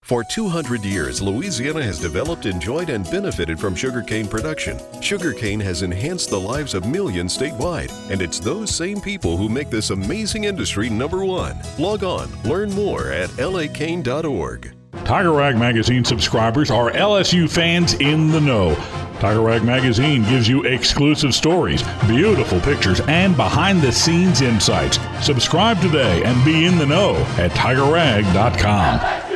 For 200 years, Louisiana has developed, enjoyed, and benefited from sugarcane production. Sugarcane has enhanced the lives of millions statewide, and it's those same people who make this amazing industry number one. Log on, learn more at lacane.org. Tiger Rag Magazine subscribers are LSU fans in the know. Tiger Rag Magazine gives you exclusive stories, beautiful pictures, and behind-the-scenes insights. Subscribe today and be in the know at tigerrag.com.